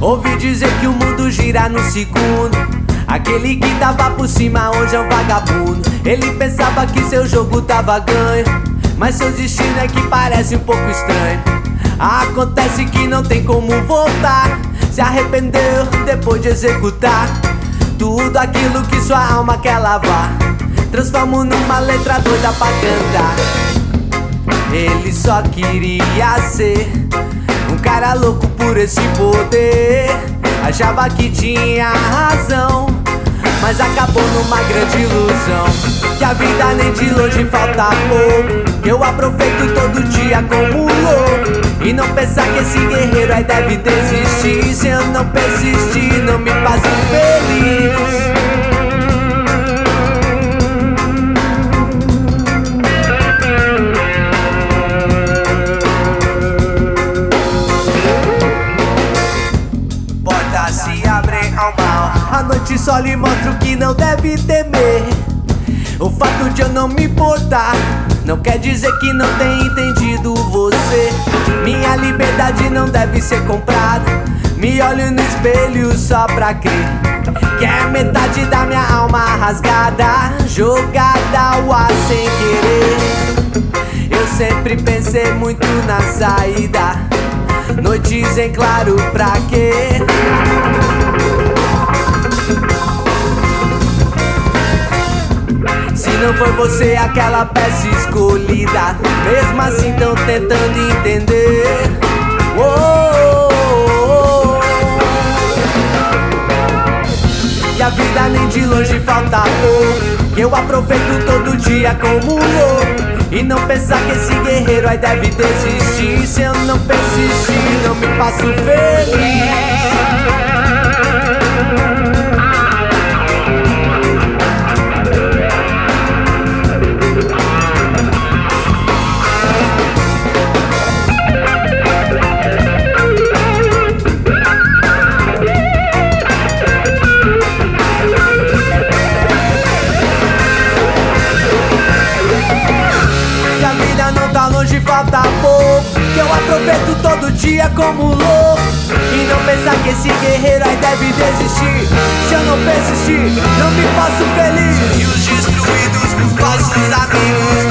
Ouvi dizer que o mundo gira no segundo. Aquele que tava por cima hoje é um vagabundo. Ele pensava que seu jogo tava ganho, mas seu destino é que parece um pouco estranho. Acontece que não tem como voltar. Se arrependeu depois de executar tudo aquilo que sua alma quer lavar. Transformo numa letra doida pra cantar. Ele só queria ser um cara louco por esse poder. Achava que tinha razão, mas acabou numa grande ilusão. Que a vida nem de longe falta pouco, que eu aproveito todo dia como louco. E não pensar que esse guerreiro aí deve desistir. Se eu não persistir, não me faço feliz. Se abre ao mal, a noite só lhe mostra o que não deve temer. O fato de eu não me importar não quer dizer que não tenha entendido você. Minha liberdade não deve ser comprada. Me olho no espelho só pra crer que é metade da minha alma rasgada, jogada ao ar sem querer. Eu sempre pensei muito na saída, noites em claro pra quê? Se não foi você aquela peça escolhida, mesmo assim tão tentando entender. E a vida nem de longe falta pouco, que eu aproveito todo dia como louco. E não pensar que esse guerreiro aí deve desistir. Se eu não persistir, não me faço feliz. Longe falta pouco, que eu aproveito todo dia como louco. E não pensar que esse guerreiro aí deve desistir. Se eu não persistir, não me faço feliz. E os destruídos por falsos amigos